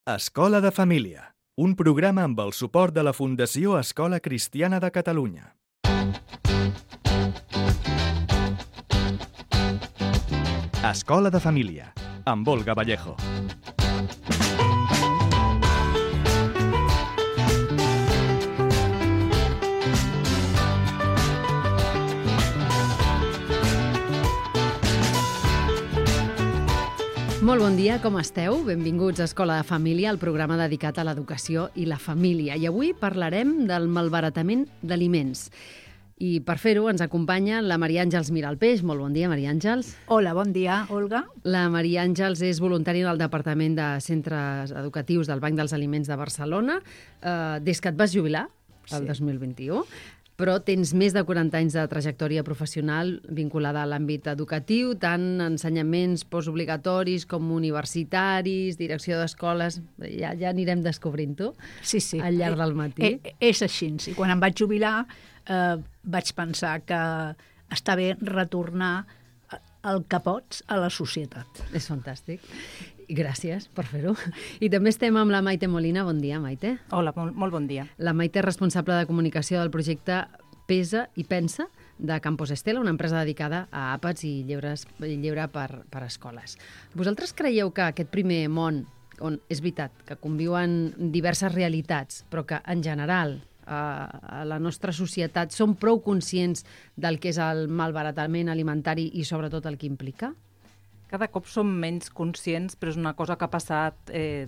Escola de Família, un programa amb el suport de la Fundació Escola Cristiana de Catalunya. Escola de Família, amb Olga Vallejo. Molt bon dia, com esteu? Benvinguts a Escola de Família, el programa dedicat a l'educació i la família. I avui parlarem del malbaratament d'aliments. I per fer-ho ens acompanya la Maria Àngels Miralpeix. Molt bon dia, Maria Àngels. Hola, bon dia, Olga. La Maria Àngels és voluntària del Departament de Centres Educatius del Banc dels Aliments de Barcelona des que et vas jubilar, el 2021. Però tens més de 40 anys de trajectòria professional vinculada a l'àmbit educatiu, tant ensenyaments postobligatoris com universitaris, direcció d'escoles. Ja anirem descobrint-ho al llarg del matí. És així. I quan em vaig jubilar vaig pensar que està bé retornar el que pots a la societat. És fantàstic. Gràcies per fer-ho. I també estem amb la Maite Molina. Bon dia, Maite. Hola, molt bon dia. La Maite és responsable de comunicació del projecte Pesa i Pensa de Campos Estela, una empresa dedicada a àpats i lleure per escoles. Vosaltres creieu que aquest primer món, on és veritat que conviuen diverses realitats, però que en general a la nostra societat som prou conscients del que és el malbaratament alimentari i sobretot el que implica? Cada cop som menys conscients, però és una cosa que ha passat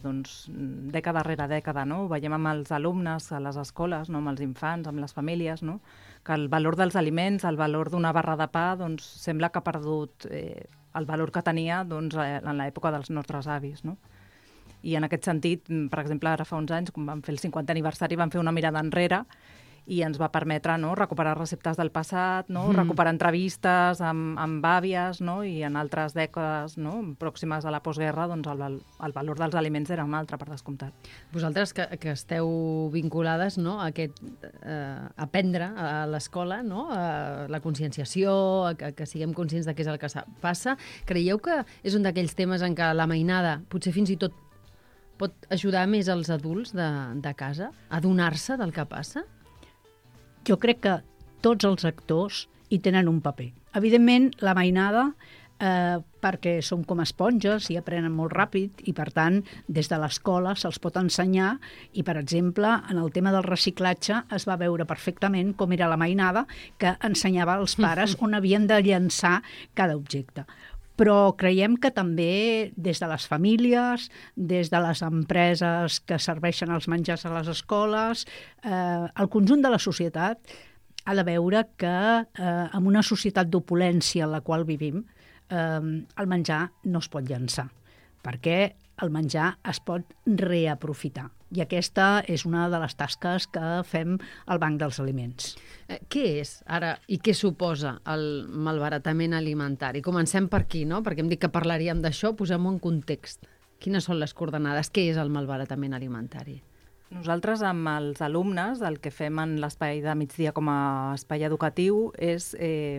dècada rere dècada, no? Ho veiem amb els alumnes a les escoles, no? Amb els infants, amb les famílies, no? Que el valor dels aliments, el valor d'una barra de pa, sembla que ha perdut el valor que tenia en l'època dels nostres avis, no? I en aquest sentit, per exemple, ara fa uns anys, quan vam fer el 50è aniversari, vam fer una mirada enrere i ens va permetre recuperar receptes del passat, recuperar entrevistes amb àvies, i en altres dècades pròximes a la postguerra el valor dels aliments era un altre, per descomptat. Vosaltres que esteu vinculades a aprendre a l'escola, a la conscienciació, que siguem conscients de què és el que passa, creieu que és un d'aquells temes en què la mainada potser fins i tot pot ajudar més els adults de casa a adonar-se del que passa? Jo crec que tots els actors hi tenen un paper. Evidentment, la mainada, perquè som com esponges i aprenen molt ràpid i, per tant, des de l'escola se'ls pot ensenyar i, per exemple, en el tema del reciclatge es va veure perfectament com era la mainada que ensenyava als pares on havien de llançar cada objecte. Però creiem que també des de les famílies, des de les empreses que serveixen els menjars a les escoles, el conjunt de la societat ha de veure que en una societat d'opulència en la qual vivim, el menjar no es pot llançar, perquè el menjar es pot reaprofitar. I aquesta és una de les tasques que fem al Banc dels Aliments. Què és, ara, i què suposa el malbaratament alimentari? Comencem per aquí, no? Perquè hem dit que parlaríem d'això, posem-ho en context. Quines són les coordenades? Què és el malbaratament alimentari? Nosaltres, amb els alumnes, el que fem en l'espai de migdia com a espai educatiu és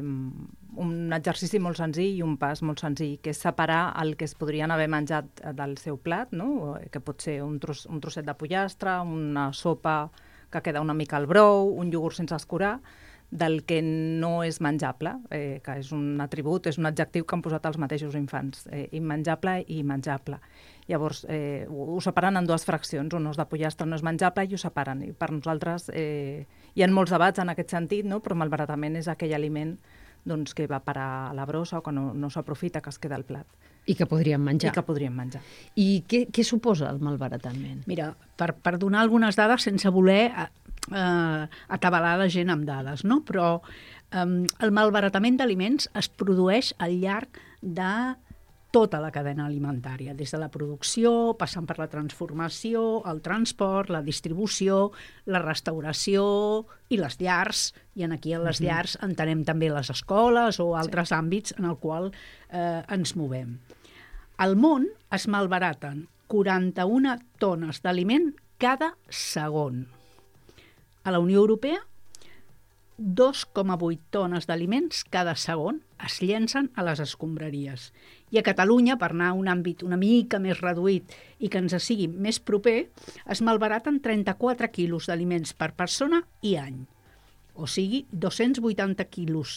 un exercici molt senzill i un pas molt senzill, que és separar el que es podrien haver menjat del seu plat, no? Que pot ser un trosset de pollastre, una sopa que queda una mica al brou, un iogurt sense escurar, del que no és menjable, que és un atribut, és un adjectiu que han posat els mateixos infants, immenjable i menjable. Llavors, ho separen en dues fraccions, un os de pollastre no és menjable i ho separen. I per nosaltres hi ha molts debats en aquest sentit, no? Però malbaratament és aquell aliment que va parar a la brossa o que no s'aprofita, que es queda al plat. I que podríem menjar. I què suposa el malbaratament? Mira, per donar algunes dades sense voler atabalar la gent amb dades, no? Però el malbaratament d'aliments es produeix al llarg de tota la cadena alimentària, des de la producció, passant per la transformació, el transport, la distribució, la restauració i les llars, i aquí en les llars entenem també les escoles o altres àmbits en el qual ens movem. Al món es malbaraten 41 tones d'aliment cada segon. A la Unió Europea 2,8 tones d'aliments cada segon es llencen a les escombraries. I a Catalunya, per anar a un àmbit una mica més reduït i que ens sigui més proper, es malbaraten 34 quilos d'aliments per persona i any. O sigui, 288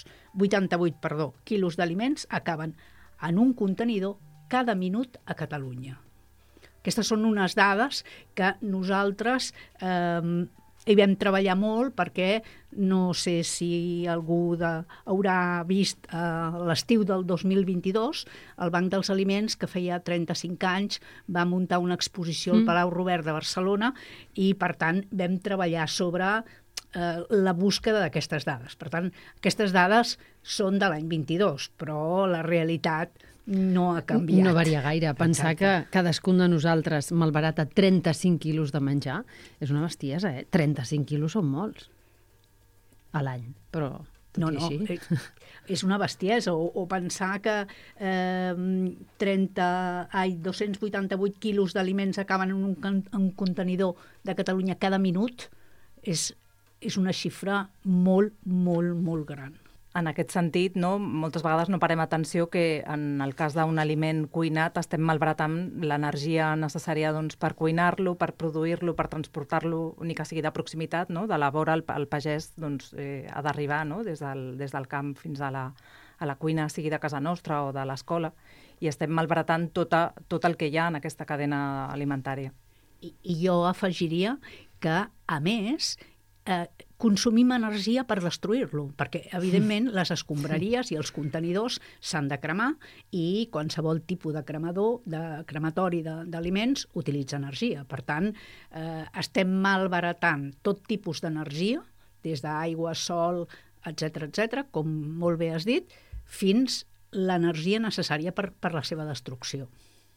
quilos d'aliments acaben en un contenidor cada minut a Catalunya. Aquestes són unes dades que nosaltres hi vam treballar molt perquè no sé si algú haurà vist l'estiu del 2022, el Banc dels Aliments, que feia 35 anys, va muntar una exposició al Palau Robert de Barcelona i, per tant, vam treballar sobre la búsqueda d'aquestes dades. Per tant, aquestes dades són de l'any 22, però la realitat no ha canviat. No varia gaire. Pensar que cadascun de nosaltres malbarata 35 quilos de menjar és una bestiesa, 35 quilos són molts a l'any, però tot i així... És una bestiesa. O pensar que 288 quilos d'aliments acaben en un contenidor de Catalunya cada minut és una xifra molt, molt, molt gran. En aquest sentit, moltes vegades no parem atenció que en el cas d'un aliment cuinat estem malbaratant l'energia necessària per cuinar-lo, per produir-lo, per transportar-lo, ni que sigui de proximitat, de la vora el pagès ha d'arribar des del camp fins a la cuina, sigui de casa nostra o de l'escola, i estem malbaratant tot el que hi ha en aquesta cadena alimentària. I jo afegiria que, a més, consumim energia per destruir-lo, perquè, evidentment, les escombraries i els contenidors s'han de cremar i qualsevol tipus de crematori d'aliments utilitza energia. Per tant, estem malbaratant tot tipus d'energia, des d'aigua, sol, etc., com molt bé has dit, fins l'energia necessària per la seva destrucció.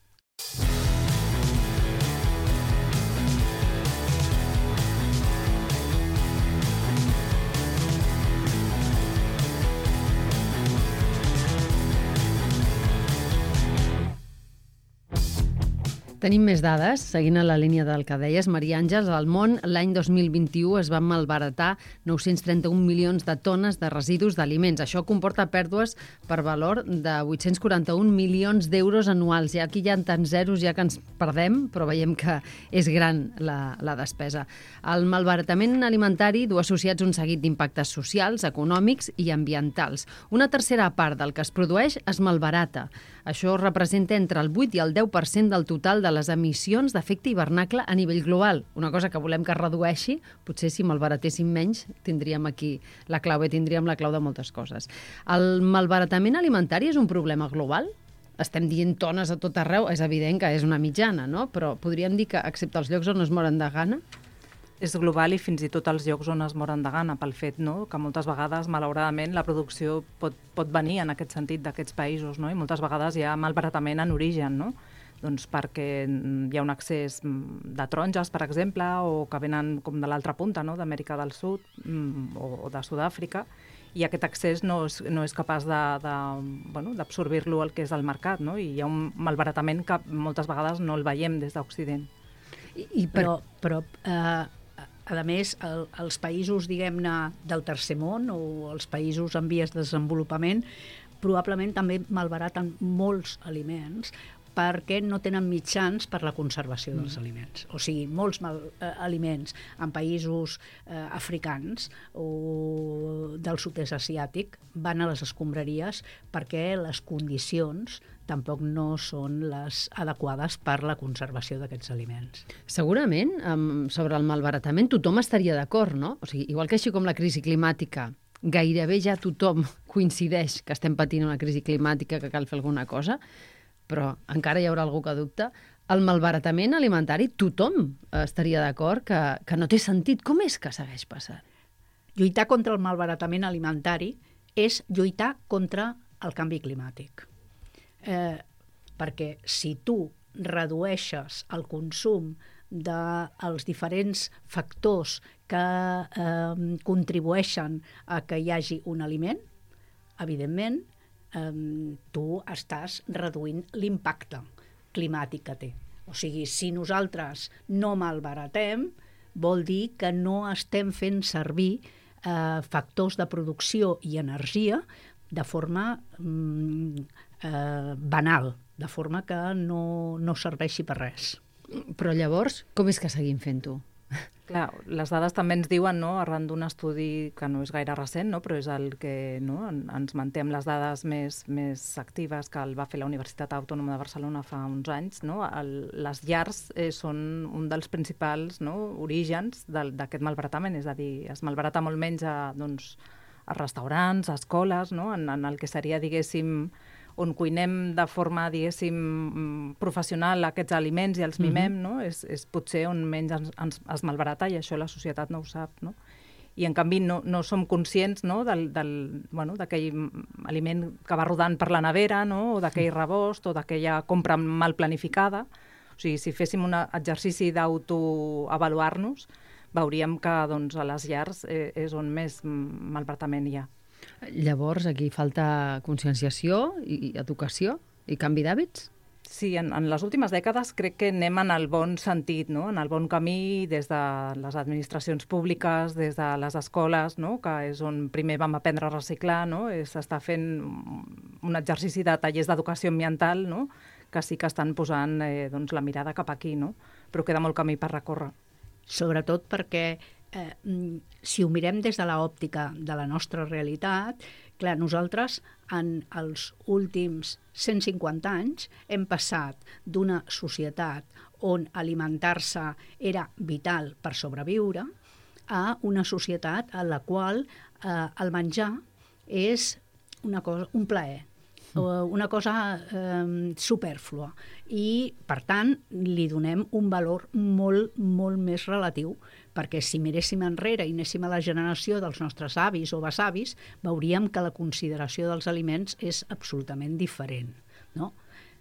Tenim més dades, seguint a la línia del que deies, Maria Àngels. Al món, l'any 2021 es van malbaratar 931 milions de tones de residus d'aliments. Això comporta pèrdues per valor de 841 milions d'euros anuals. I aquí hi ha tants zeros ja que ens perdem, però veiem que és gran la despesa. El malbaratament alimentari du associats un seguit d'impactes socials, econòmics i ambientals. Una tercera part del que es produeix es malbarata. Això representa entre el 8 i el 10% del total de les emissions d'efecte hivernacle a nivell global. Una cosa que volem que es redueixi, potser si malbaratéssim menys tindríem aquí la clau, tindríem la clau de moltes coses. El malbaratament alimentari és un problema global? Estem dient tones a tot arreu, és evident que és una mitjana, no? Però podríem dir que, excepte els llocs on es moren de gana, és global i fins i tot els llocs on es moren de gana pel fet que moltes vegades, malauradament, la producció pot venir en aquest sentit d'aquests països, i moltes vegades hi ha malbaratament en origen, doncs perquè hi ha un excés de taronges, per exemple, o que venen com de l'altra punta, d'Amèrica del Sud o de Sud-àfrica, i aquest excés no és capaç d'absorbir-lo el que és el mercat, i hi ha un malbaratament que moltes vegades no el veiem des d'Occident. Però a més, els països, diguem-ne, del tercer món o els països en vies de desenvolupament probablement també malbaraten molts aliments perquè no tenen mitjans per la conservació dels aliments. O sigui, molts aliments en països africans o del sud-est asiàtic van a les escombraries perquè les condicions tampoc no són les adequades per la conservació d'aquests aliments. Segurament, sobre el malbaratament tothom estaria d'acord, no? O sigui, igual que així com la crisi climàtica, gairebé ja tothom coincideix que estem patint una crisi climàtica, que cal fer alguna cosa, però encara hi haurà algú que dubta. El malbaratament alimentari, tothom estaria d'acord que no té sentit. Com és que segueix passant? Lluitar contra el malbaratament alimentari és lluitar contra el canvi climàtic. Perquè si tu redueixes el consum dels diferents factors que contribueixen a que hi hagi un aliment, evidentment, tu estàs reduint l'impacte climàtic que té. O sigui, si nosaltres no malbaratem, vol dir que no estem fent servir factors de producció i energia de forma banal, de forma que no serveixi per res. Però llavors, com és que seguim fent-ho? Clar, les dades també ens diuen, no?, arran d'un estudi que no és gaire recent, no?, però és el que, no?, ens manté amb les dades més actives que el va fer la Universitat Autònoma de Barcelona fa uns anys, no?, les llars són un dels principals, no?, orígens d'aquest malbaratament, és a dir, es malbarata molt menys a restaurants, a escoles, no?, en el que seria, diguéssim, on cuinem de forma, diguéssim, professional aquests aliments i els mimem, no? És potser on menys es malbarata, i això la societat no ho sap, no? I en canvi no som conscients, no?, d'aquell aliment que va rodant per la nevera, no?, o d'aquell rebost, o d'aquella compra mal planificada. O sigui, si féssim un exercici d'autoavaluar-nos, veuríem que, doncs, a les llars és on més malbaratament hi ha. Llavors, aquí falta conscienciació i educació i canvi d'hàbits? Sí, en les últimes dècades crec que anem en el bon sentit, no?, en el bon camí, des de les administracions públiques, des de les escoles, no?, que és on primer vam aprendre a reciclar, no?, s'està fent un exercici de tallers d'educació ambiental, no?, que sí que estan posant doncs, la mirada cap aquí, no?, però queda molt camí per recórrer. Sobretot perquè si ho mirem des de l'òptica de la nostra realitat, clar, nosaltres en els últims 150 anys hem passat d'una societat on alimentar-se era vital per sobreviure a una societat en la qual el menjar és una cosa, un plaer, una cosa supèrflua, i per tant li donem un valor molt, molt més relatiu, perquè si miréssim enrere i anéssim a la generació dels nostres avis o besavis, veuríem que la consideració dels aliments és absolutament diferent, no?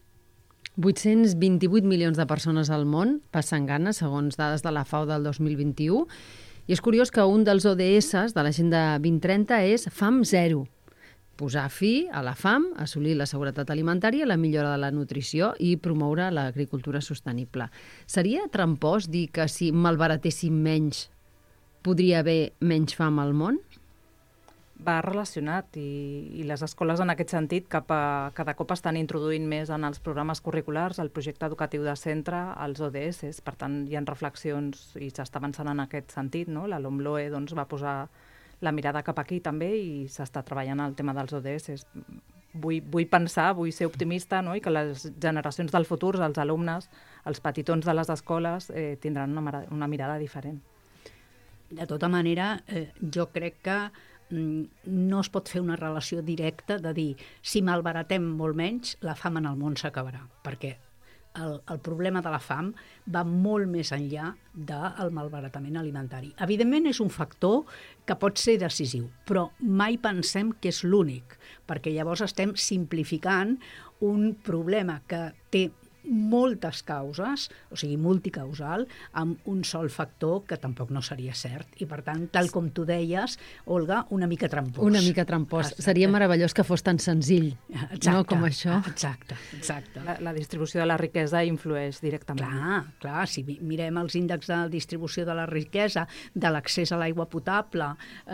828 milions de persones al món passen gana, segons dades de la FAO del 2021, i és curiós que un dels ODS de l'Agenda 2030 és fam zero. Posar fi a la fam, assolir la seguretat alimentària, la millora de la nutrició i promoure l'agricultura sostenible. Seria trampós dir que si malbaratéssim menys podria haver menys fam al món? Va relacionat, i les escoles en aquest sentit cada cop estan introduint més en els programes curriculars, el projecte educatiu de centre, els ODS. Per tant, hi ha reflexions i s'està avançant en aquest sentit, no? La LOMLOE doncs, va posar la mirada cap aquí també, i s'està treballant el tema dels ODS. Vull pensar, vull ser optimista, no?, i que les generacions del futur, els alumnes, els petitons de les escoles, tindran una mirada diferent. De tota manera, jo crec que no es pot fer una relació directa de dir si malbaratem molt menys, la fam en el món s'acabarà, perquè el problema de la fam va molt més enllà del malbaratament alimentari. Evidentment és un factor que pot ser decisiu, però mai pensem que és l'únic, perquè llavors estem simplificant un problema que té moltes causes, o sigui, multicausal, amb un sol factor que tampoc no seria cert. I, per tant, tal com tu deies, Olga, una mica trampós. Una mica trampós. Exacte. Seria meravellós que fos tan senzill, exacte, no, com això. Exacte, exacte. La distribució de la riquesa influeix directament. Clar, si mirem els índexs de distribució de la riquesa, de l'accés a l'aigua potable,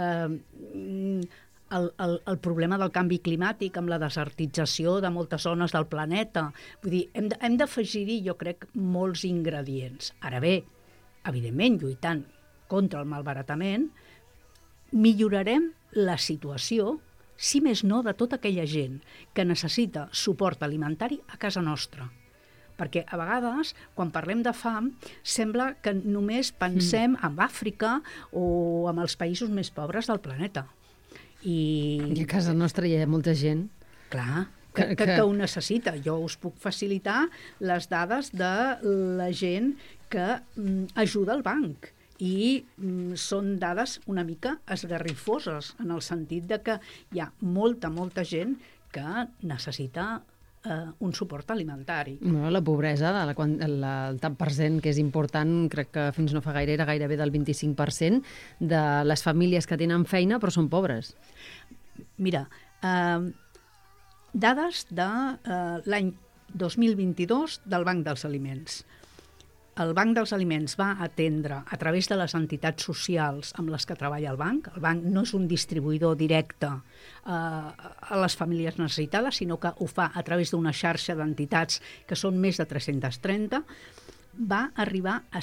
el problema del canvi climàtic amb la desertització de moltes zones del planeta. Vull dir, hem d'afegir-hi, jo crec, molts ingredients. Ara bé, evidentment, lluitant contra el malbaratament, millorarem la situació, si més no, de tota aquella gent que necessita suport alimentari a casa nostra. Perquè a vegades, quan parlem de fam, sembla que només pensem en Àfrica o en els països més pobres del planeta. I a casa nostra hi ha molta gent. Clar, que ho necessita. Jo us puc facilitar les dades de la gent que ajuda al banc. I són dades una mica esgarrifoses, en el sentit de que hi ha molta gent que necessita un suport alimentari. No, la pobresa, el tant per cent que és important, crec que fins no fa gaire era gairebé del 25% de les famílies que tenen feina però són pobres. Mira, dades de l'any 2022 del Banc dels Aliments. el Banc dels Aliments va atendre a través de les entitats socials amb les que treballa el banc no és un distribuïdor directe a les famílies necessitades, sinó que ho fa a través d'una xarxa d'entitats que són més de 330, va arribar a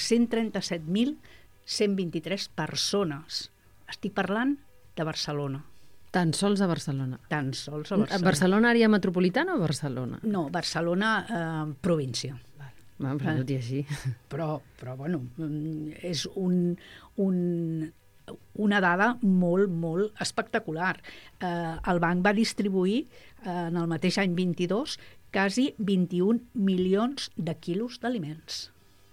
137.123 persones. Estic parlant de Barcelona. Tan sols a Barcelona. Tan sols a Barcelona. Barcelona, àrea metropolitana o Barcelona? No, Barcelona, província. Bueno, però tot i així. Però bueno, és una dada molt, molt espectacular. El banc va distribuir en el mateix any 22 quasi 21 milions de quilos d'aliments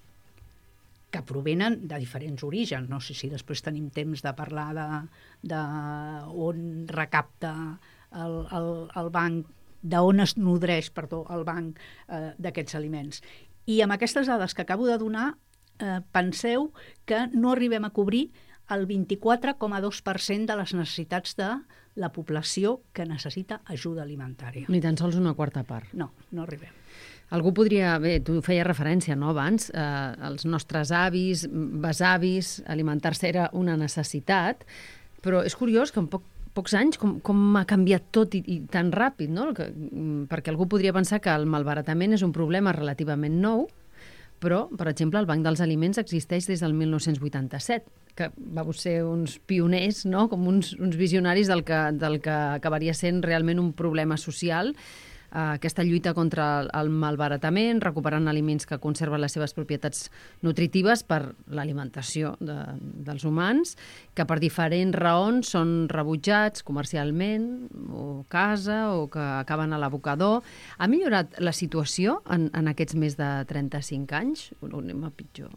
que provenen de diferents orígens. No sé si després tenim temps de parlar d'on recapta el banc, d'on es nodreix, el banc d'aquests aliments. I amb aquestes dades que acabo de donar, penseu que no arribem a cobrir el 24,2% de les necessitats de la població que necessita ajuda alimentària. Ni tan sols una quarta part. No arribem. Algú podria... Bé, tu feies referència, no, abans, als nostres avis, besavis, alimentar-se era una necessitat, però és curiós que en pocs anys com ha canviat tot i tan ràpid, no? Perquè algú podria pensar que el malbaratament és un problema relativament nou, però, per exemple, el Banc dels Aliments existeix des del 1987, que vau ser uns pioners, no? Com uns visionaris del que acabaria sent realment un problema social, aquesta lluita contra el malbaratament, recuperant aliments que conserven les seves propietats nutritives per l'alimentació dels humans, que per diferents raons són rebutjats comercialment, o casa, o que acaben a l'abocador. Ha millorat la situació en aquests més de 35 anys? O anem a pitjor?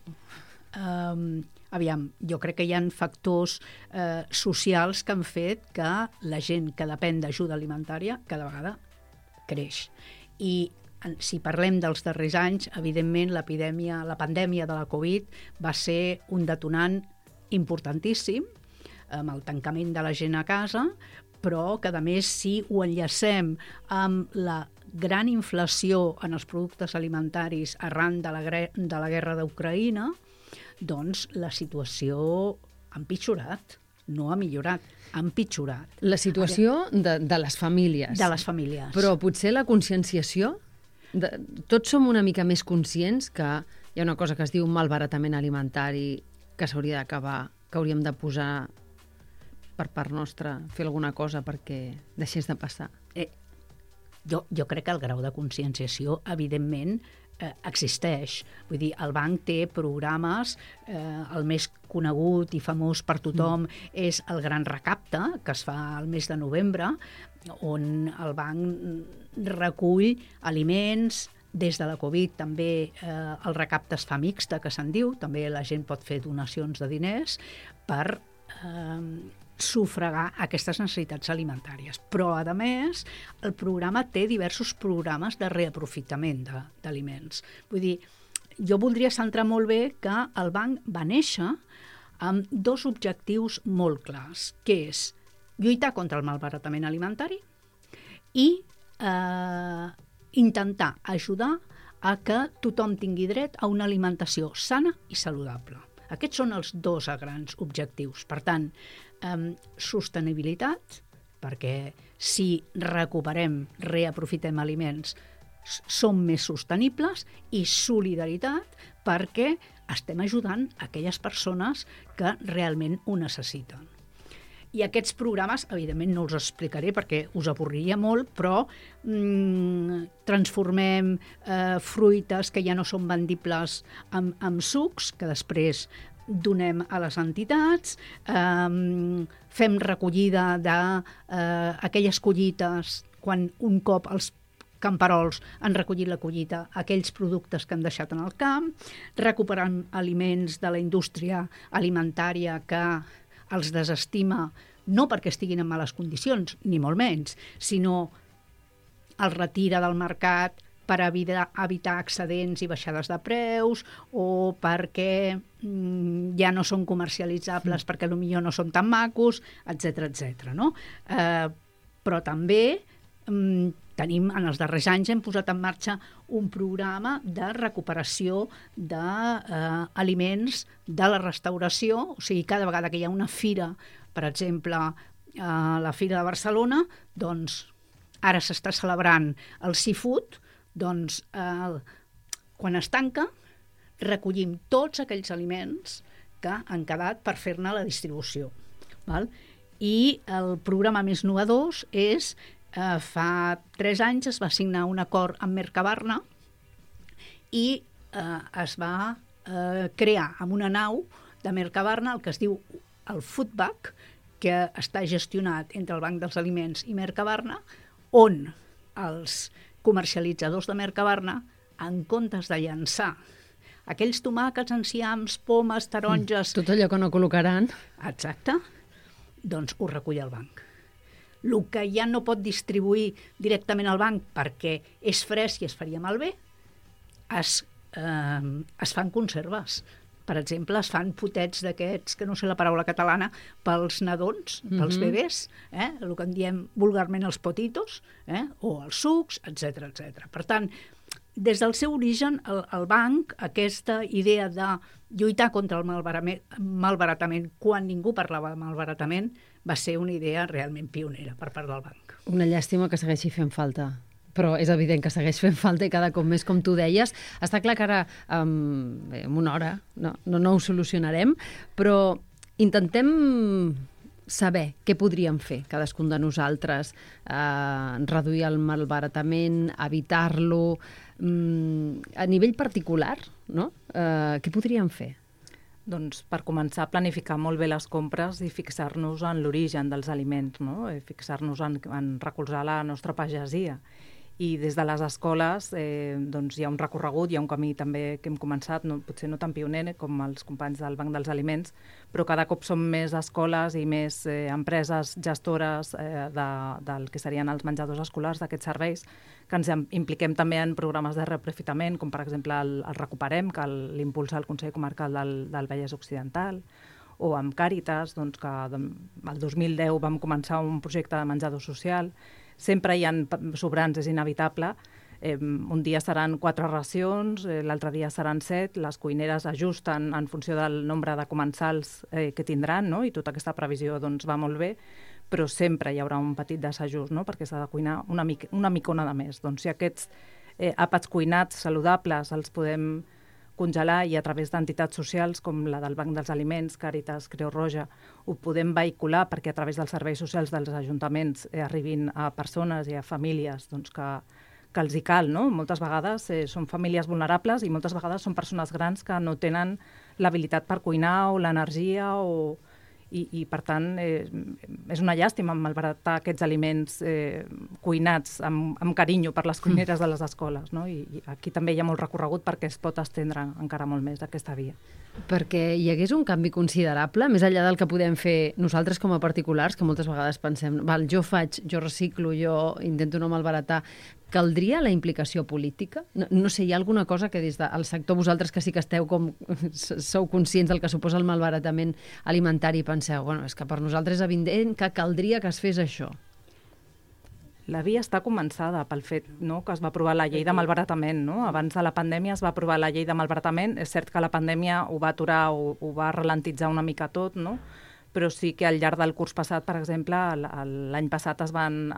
Aviam, jo crec que hi ha factors socials que han fet que la gent que depèn d'ajuda alimentària cada vegada creix. I si parlem dels darrers anys, evidentment la pandèmia de la Covid va ser un detonant importantíssim amb el tancament de la gent a casa, però que a més si ho enllacem amb la gran inflació en els productes alimentaris arran de la guerra d'Ucraïna, doncs la situació ha empitjorat. No ha millorat, ha empitjorat. La situació de les famílies. De les famílies. Però potser la conscienciació... Tots som una mica més conscients que hi ha una cosa que es diu malbaratament alimentari que s'hauria d'acabar, que hauríem de posar per part nostra, fer alguna cosa perquè deixés de passar. Jo crec que el grau de conscienciació, evidentment, existeix. Vull dir, el banc té programes, el més conegut i famós per tothom és el Gran Recapte, que es fa al mes de novembre, on el banc recull aliments. Des de la Covid també el recapte es fa mixta, que se'n diu, també la gent pot fer donacions de diners per sufragar aquestes necessitats alimentàries. Però, a més, el programa té diversos programes de reaprofitament d'aliments. Vull dir, jo voldria centrar molt bé que el banc va néixer amb dos objectius molt clars, que és lluitar contra el malbaratament alimentari i intentar ajudar a que tothom tingui dret a una alimentació sana i saludable. Aquests són els dos grans objectius. Per tant, sostenibilitat, perquè si recuperem, reaprofitem aliments, som més sostenibles, i solidaritat, perquè estem ajudant aquelles persones que realment ho necessiten. I aquests programes, evidentment, no els explicaré perquè us avorriria molt, però transformem fruites que ja no són vendibles amb sucs, que després donem a les entitats, fem recollida d'aquelles collites, quan un cop els camperols han recollit la collita, aquells productes que han deixat en el camp, recuperant aliments de la indústria alimentària que els desestima, no perquè estiguin en males condicions, ni molt menys, sinó el retira del mercat per evitar excedents i baixades de preus, o perquè ja no són comercialitzables perquè potser no són tan macos, etc. No? Però també En els darrers anys hem posat en marxa un programa de recuperació d'aliments de la restauració, o sigui, cada vegada que hi ha una fira, per exemple, a la Fira de Barcelona, doncs ara s'està celebrant el seafood, doncs quan es tanca recollim tots aquells aliments que han quedat per fer-ne la distribució. Val? I el programa més innovador és fa 3 anys es va signar un acord amb Mercabarna i es va crear amb una nau de Mercabarna el que es diu el Food Bank, que està gestionat entre el Banc dels Aliments i Mercabarna, on els comercialitzadors de Mercabarna, en comptes de llançar aquells tomàquets, enciams, pomes, taronges... Tot allò que no col·locaran. Exacte. Doncs ho recull el banc. El que ja no pot distribuir directament al banc perquè és fresc i es faria malbé, es fan conserves. Per exemple, es fan potets d'aquests, que no sé la paraula catalana, pels nadons, pels bebès, el que en diem vulgarment els potitos, o els sucs, etc etc. Per tant, des del seu origen, el banc, aquesta idea de lluitar contra el malbaratament quan ningú parlava de malbaratament, va ser una idea realment pionera per part del banc. Una llàstima que segueixi fent falta, però és evident que segueix fent falta i cada cop més, com tu deies. Està clar que ara, en una hora, no ho solucionarem, però intentem saber què podríem fer cadascun de nosaltres, reduir el malbaratament, evitar-lo, a nivell particular, no? Què podríem fer? Doncs per començar a planificar molt bé les compres i fixar-nos en l'origen dels aliments, no? Fixar-nos en recolzar la nostra pagesia. I des de les escoles doncs hi ha un recorregut, hi ha un camí també que hem començat, potser no tan pioner com els companys del Banc dels Aliments, però cada cop som més escoles i més empreses gestores del que serien els menjadors escolars d'aquests serveis, que ens impliquem també en programes de reaprofitament, com per exemple el Recuperem, que l'impulsa el Consell Comarcal del Vallès Occidental, o amb Càritas, doncs, que el 2010 vam començar un projecte de menjador social. Sempre hi ha sobrants, és inevitable. Un dia seran 4 racions, l'altre dia seran 7, les cuineres ajusten en funció del nombre de comensals que tindran, no? I tota aquesta previsió doncs, va molt bé, però sempre hi haurà un petit desajust, no? Perquè s'ha de cuinar una micona de més. Doncs si aquests àpats cuinats saludables els podem congelar i a través d'entitats socials com la del Banc dels Aliments, Càritas, Creu Roja, ho podem vehicular perquè a través dels serveis socials dels ajuntaments arribin a persones i a famílies doncs, que els hi cal, no? Moltes vegades són famílies vulnerables i moltes vegades són persones grans que no tenen l'habilitat per cuinar o l'energia i per tant és una llàstima malbaratar aquests aliments cuinats amb carinyo per les cuineres de les escoles, no? I aquí també hi ha molt recorregut perquè es pot estendre encara molt més aquesta via. Perquè hi hagués un canvi considerable, més enllà del que podem fer nosaltres com a particulars, que moltes vegades pensem, jo reciclo, jo intento no malbaratar, caldria la implicació política? No sé, hi ha alguna cosa que des del sector, vosaltres que sí que sou conscients del que suposa el malbaratament alimentari, penseu, bueno, és que per nosaltres és evident que caldria que es fes això. La via està començada pel fet que es va aprovar la llei de malbaratament. No? Abans de la pandèmia es va aprovar la llei de malbaratament. És cert que la pandèmia ho va aturar, ho va ralentitzar una mica tot, no? Però sí que al llarg del curs passat, per exemple, l'any passat es van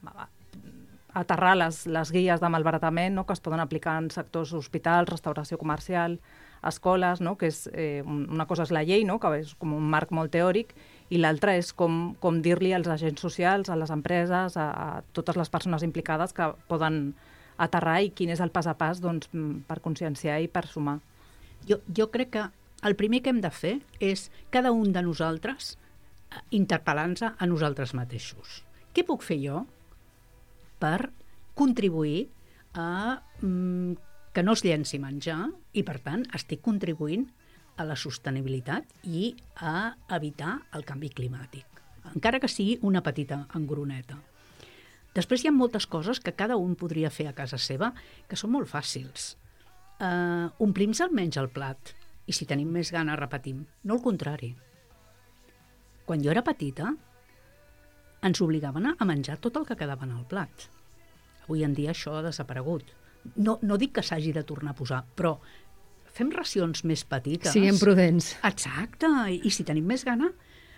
aterrar les guies de malbaratament, no? Que es poden aplicar en sectors hospitals, restauració comercial, escoles, no? Que és, una cosa és la llei, no? Que és com un marc molt teòric, i l'altra és com dir-li als agents socials, a les empreses, a totes les persones implicades que poden aterrar i quin és el pas a pas doncs, per conscienciar i per sumar. Jo crec que el primer que hem de fer és cada un de nosaltres interpel·lant-se a nosaltres mateixos. Què puc fer jo per contribuir a que no es llenci menjar i, per tant, estic contribuint a la sostenibilitat i a evitar el canvi climàtic, encara que sigui una petita engroneta. Després hi ha moltes coses que cada un podria fer a casa seva que són molt fàcils. Omplim-se almenys el plat i si tenim més gana repetim, no el contrari. Quan jo era petita ens obligaven a menjar tot el que quedava en el plat. Avui en dia això ha desaparegut. No dic que s'hagi de tornar a posar, però fem racions més petites. Siguem prudents. Exacte, i si tenim més gana,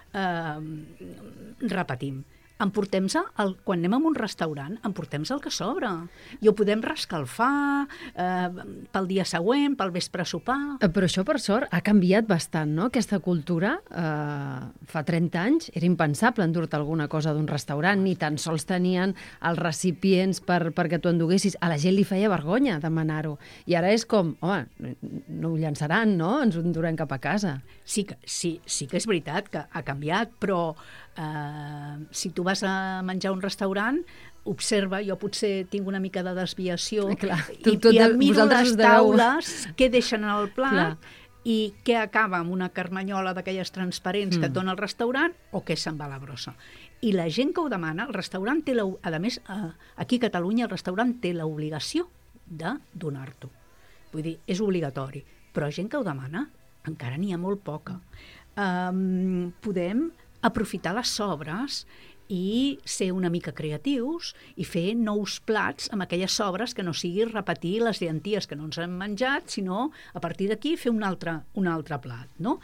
repetim. Quan anem a un restaurant, emportem el que sobra. I ho podem reescalfar pel dia següent, pel vespre sopar. Però això, per sort, ha canviat bastant, no? Aquesta cultura, fa 30 anys, era impensable endur-te alguna cosa d'un restaurant, ni tan sols tenien els recipients perquè tu enduguessis. A la gent li feia vergonya demanar-ho. I ara és com, home, no ho llançaran, no? Ens ho endurem cap a casa. Sí que és veritat que ha canviat, però si tu vas a menjar a un restaurant, observa, jo potser tinc una mica de desviació, i em miro les taules, què deixen en el plat, i què acaba amb una carmanyola d'aquelles transparents que et dona el restaurant o què se'n va a la brossa. I la gent que ho demana, el restaurant té, a més, aquí a Catalunya el restaurant té l'obligació de donar-t'ho. Vull dir, és obligatori. Però gent que ho demana, encara n'hi ha molt poca. Podem aprofitar les sobres i ser una mica creatius i fer nous plats amb aquelles sobres que no sigui repetir les llenties que no ens hem menjat, sinó a partir d'aquí fer un altre plat, no?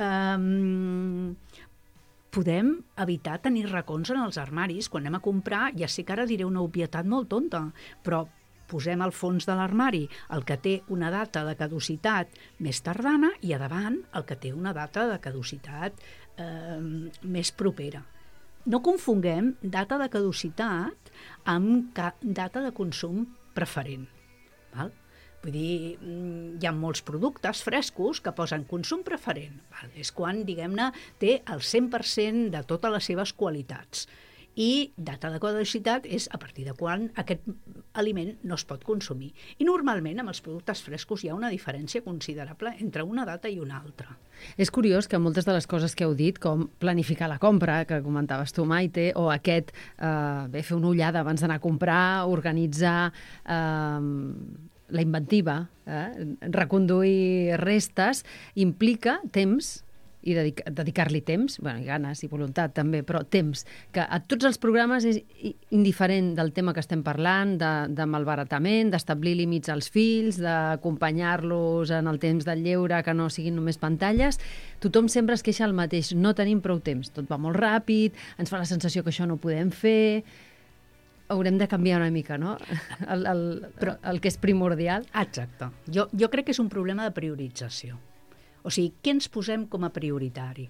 Podem evitar tenir racons en els armaris. Quan anem a comprar, ja sé que ara diré una obvietat molt tonta, però posem al fons de l'armari el que té una data de caducitat més tardana i a davant el que té una data de caducitat més propera. No confonguem data de caducitat amb data de consum preferent. Val? Vull dir, hi ha molts productes frescos que posen consum preferent. Val? És quan, diguem-ne, té el 100% de totes les seves qualitats. I data de caducitat és a partir de quan aquest aliment no es pot consumir. I normalment amb els productes frescos hi ha una diferència considerable entre una data i una altra. És curiós que moltes de les coses que heu dit, com planificar la compra, que comentaves tu, Maite, o aquest, fer una ullada abans d'anar a comprar, organitzar la inventiva, reconduir restes, implica temps i dedicar-li temps, i ganes i voluntat també, però temps, que a tots els programes és indiferent del tema que estem parlant, de malbaratament, d'establir límits als fills, d'acompanyar-los en el temps del lleure, que no siguin només pantalles, tothom sempre es queixa el mateix, no tenim prou temps, tot va molt ràpid, ens fa la sensació que això no ho podem fer, haurem de canviar una mica, no? El que és primordial. Exacte. Jo crec que és un problema de priorització. O sigui, què ens posem com a prioritari?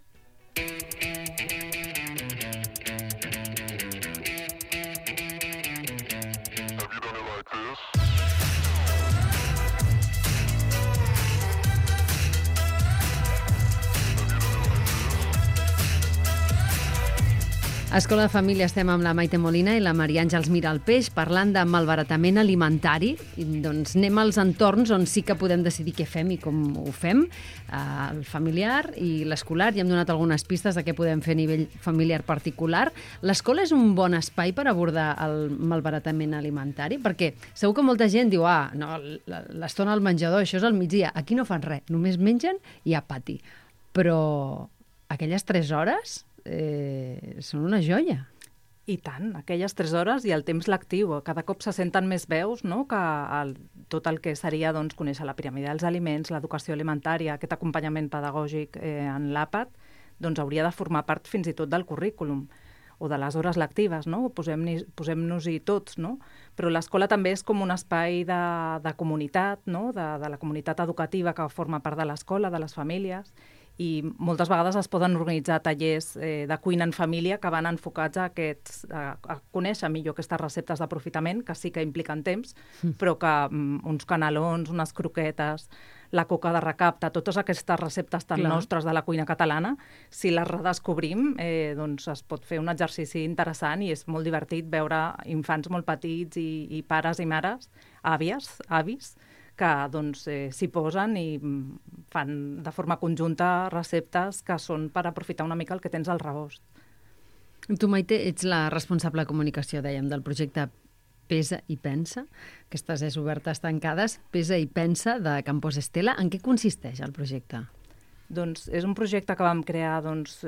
A Escola de Família estem amb la Maite Molina i la Maria Àngels Miralpeix parlant de malbaratament alimentari. Doncs anem als entorns on sí que podem decidir què fem i com ho fem, el familiar i l'escolar. Ja hem donat algunes pistes de què podem fer a nivell familiar particular. L'escola és un bon espai per abordar el malbaratament alimentari? Perquè segur que molta gent diu no, l'estona al menjador, això és al migdia. Aquí no fan res, només mengen i a pati. Però aquelles 3 hores són una joia. I tant, aquelles 3 hores i el temps lectiu. Cada cop se senten més veus, no?, que tot el que seria conèixer la piràmide dels aliments, l'educació alimentària, aquest acompanyament pedagògic en l'àpat, hauria de formar part fins i tot del currículum o de les hores lectives, no? Posem-nos-hi tots, no? Però l'escola també és com un espai de comunitat, no?, de la comunitat educativa que forma part de l'escola, de les famílies, i moltes vegades es poden organitzar tallers de cuina en família que van enfocats a conèixer millor aquestes receptes d'aprofitament, que sí que impliquen temps, però que uns canelons, unes croquetes, la coca de recapte, totes aquestes receptes tan nostres de la cuina catalana, si les redescobrim, es pot fer un exercici interessant i és molt divertit veure infants molt petits i pares i mares, àvies, avis, que s'hi posen i fan de forma conjunta receptes que són per aprofitar una mica el que tens al rebost. Tu, Maite, ets la responsable de comunicació, dèiem, del projecte Pesa i Pensa, aquestes obertes tancades, Pesa i Pensa, de Campos Estela. En què consisteix el projecte? Doncs és un projecte que vam crear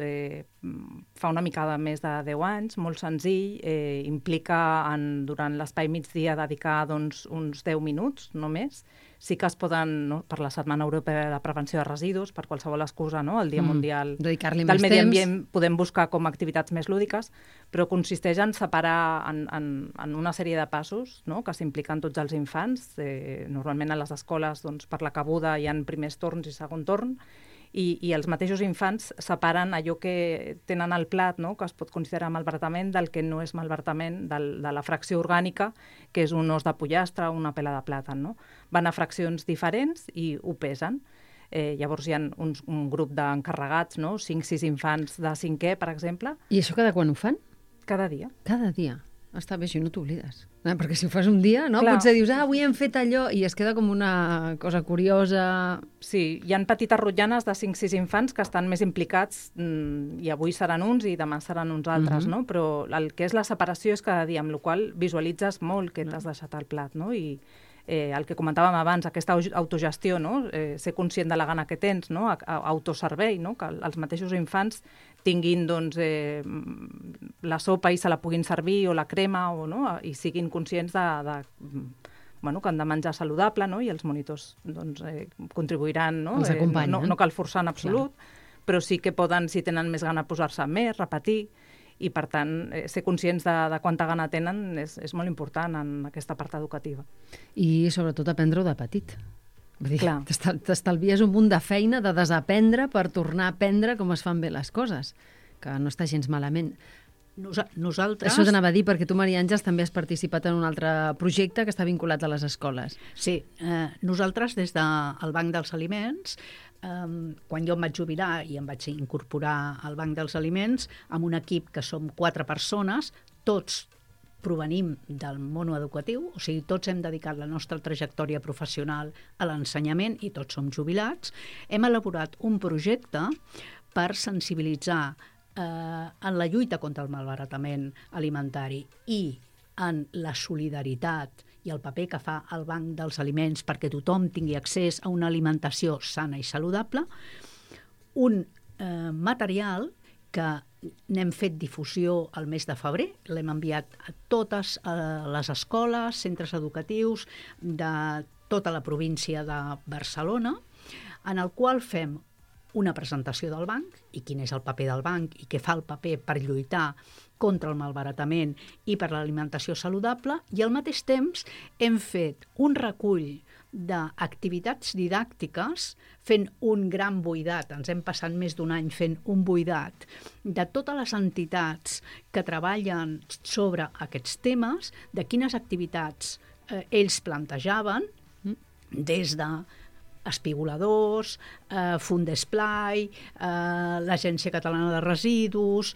fa una mica més de 10 anys, molt senzill, implica durant l'espai migdia dedicar uns 10 minuts només. Sí que es poden, per la Setmana Europea de Prevenció de Residus, per qualsevol excusa, el Dia Mundial dedicar-li del més Medi temps. Ambient, podem buscar com activitats més lúdiques, però consisteix en separar en una sèrie de passos que s'impliquen tots els infants. Normalment a les escoles, per la cabuda, hi ha primers torns i segon torn, i els mateixos infants separen allò que tenen al plat, que es pot considerar malbaratament, del que no és malbaratament, de la fracció orgànica, que és un os de pollastre o una pela de plàtan. Van a fraccions diferents i ho pesen. Llavors hi ha un grup d'encarregats, 5-6 infants de 5è, per exemple. I això cada quan ho fan? Cada dia. Cada dia. Està bé, així no t'oblides. Perquè si ho fas un dia, Clar. potser dius, avui hem fet allò, i es queda com una cosa curiosa. Sí, hi ha petites rotllanes de 5-6 infants que estan més implicats, i avui seran uns i demà seran uns altres, però el que és la separació és cada dia, amb la qual cosa visualitzes molt què t'has deixat al plat, I el que comentàvem abans, aquesta autogestió, ser conscient de la gana que tens, autoservei, que els mateixos infants tinguin la sopa i se la puguin servir, o la crema, i siguin conscients que han de menjar saludable, i els monitors contribuiran. Els acompanyen. No cal forçar en absolut, però sí que poden, si tenen més gana, posar-se més, repetir, i per tant ser conscients de quanta gana tenen és molt important en aquesta part educativa. I sobretot aprendre-ho de petit. Vull dir, t'estalvies un munt de feina de desaprendre per tornar a aprendre com es fan bé les coses, que no està gens malament. Nosaltres... Això t'anava a dir, perquè tu, Maria Àngels, també has participat en un altre projecte que està vinculat a les escoles. Sí, nosaltres des del Banc dels Aliments, quan jo em vaig jubilar i em vaig incorporar al Banc dels Aliments, amb un equip que som 4 persones, tots provenim del món educatiu, o sigui, tots hem dedicat la nostra trajectòria professional a l'ensenyament i tots som jubilats, hem elaborat un projecte per sensibilitzar en la lluita contra el malbaratament alimentari i en la solidaritat i el paper que fa el Banc dels Aliments perquè tothom tingui accés a una alimentació sana i saludable, un material que n'hem fet difusió al mes de febrer, l'hem enviat a totes les escoles, centres educatius de tota la província de Barcelona, en el qual fem una presentació del banc i quin és el paper del banc i què fa el paper per lluitar contra el malbaratament i per l'alimentació saludable, i al mateix temps hem fet un recull d'activitats didàctiques fent un gran buidat, ens hem passat més d'un any fent un buidat de totes les entitats que treballen sobre aquests temes, de quines activitats ells plantejaven, des de espigoladors, Fundesplai, l'Agència Catalana de Residus,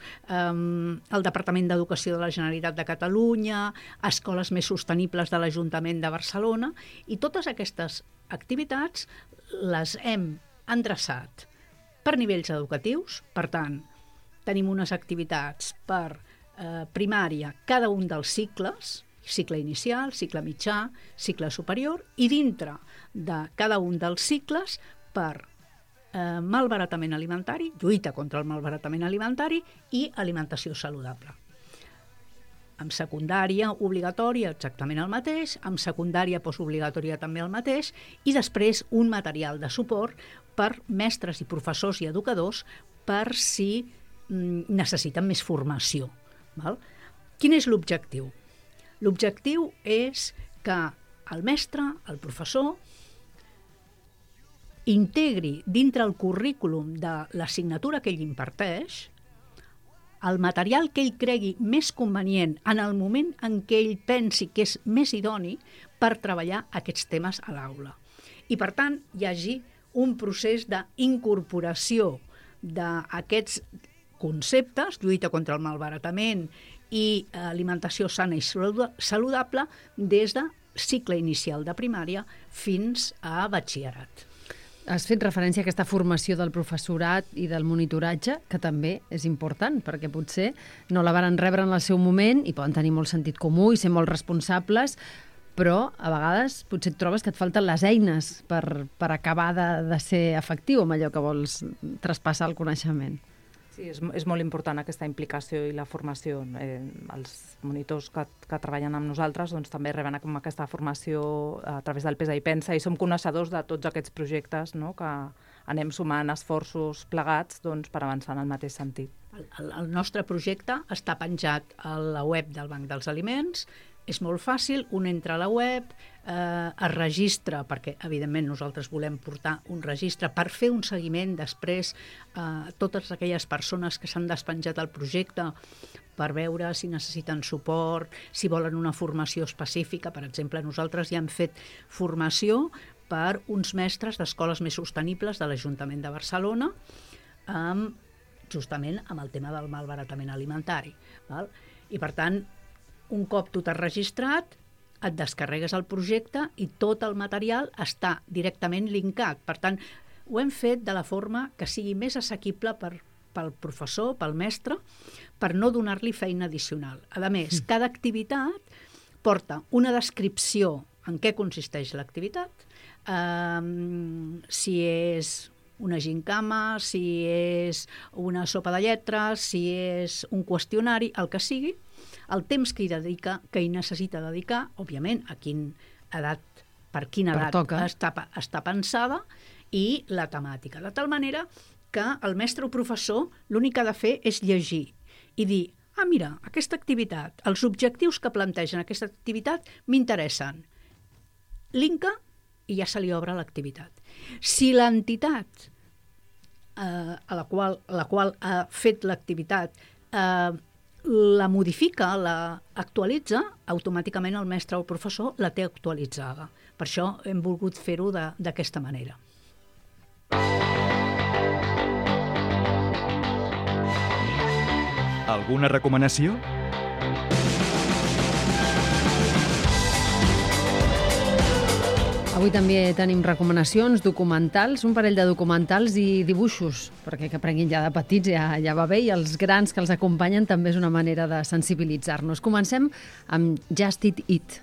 el Departament d'Educació de la Generalitat de Catalunya, Escoles Més Sostenibles de l'Ajuntament de Barcelona, i totes aquestes activitats les hem endreçat per nivells educatius. Per tant, tenim unes activitats per primària, cada un dels cicles, cicle inicial, cicle mitjà, cicle superior, i dintre de cada un dels cicles per malbaratament alimentari, lluita contra el malbaratament alimentari i alimentació saludable. Amb secundària obligatòria exactament el mateix, amb secundària postobligatòria també el mateix, i després un material de suport per mestres i professors i educadors per si necessiten més formació. Val? Quin és l'objectiu? L'objectiu és que el mestre, el professor, integri dintre el currículum de l'assignatura que ell imparteix el material que ell cregui més convenient en el moment en què ell pensi que és més idoni per treballar aquests temes a l'aula. I, per tant, hi hagi un procés d'incorporació d'aquests conceptes, lluita contra el malbaratament i alimentació sana i saludable, des de cicle inicial de primària fins a batxillerat. Has fet referència a aquesta formació del professorat i del monitoratge, que també és important, perquè potser no la varen rebre en el seu moment i poden tenir molt sentit comú i ser molt responsables, però a vegades potser et trobes que et falten les eines per acabar de ser efectiu amb allò que vols traspassar el coneixement. Sí, és molt important aquesta implicació i la formació. Els monitors que treballen amb nosaltres doncs, també reben aquesta formació a través del Pesa i Pensa i som coneixedors de tots aquests projectes, no?, que anem sumant esforços plegats doncs, per avançar en el mateix sentit. El nostre projecte està penjat a la web del Banc dels Aliments. És molt fàcil, un entra a la web, es registra, perquè evidentment nosaltres volem portar un registre per fer un seguiment després a totes aquelles persones que s'han despenjat el projecte per veure si necessiten suport, si volen una formació específica. Per exemple, nosaltres ja hem fet formació per uns mestres d'escoles més sostenibles de l'Ajuntament de Barcelona, justament amb el tema del malbaratament alimentari. Val? I per tant, un cop tu t'has registrat, et descarregues el projecte i tot el material està directament linkat. Per tant, ho hem fet de la forma que sigui més assequible pel professor, pel mestre, per no donar-li feina addicional. A més, cada activitat porta una descripció en què consisteix l'activitat, si és una gincama, si és una sopa de lletres, si és un qüestionari, el que sigui, el temps que hi necessita dedicar, òbviament, per quina edat està pensada, i la temàtica. De tal manera que el mestre o professor l'únic que ha de fer és llegir i dir, mira, aquesta activitat, els objectius que plantegen aquesta activitat m'interessen. Linka i ja se li obre l'activitat. Si l'entitat a la qual ha fet l'activitat la modifica, la actualitza, automàticament el mestre o el professor la té actualitzada. Per això hem volgut fer-ho d'aquesta manera. Alguna recomanació? Avui també tenim recomanacions, documentals, un parell de documentals i dibuixos, perquè que aprenguin ja de petits ja va bé, i els grans que els acompanyen també és una manera de sensibilitzar-nos. Comencem amb Just Eat It.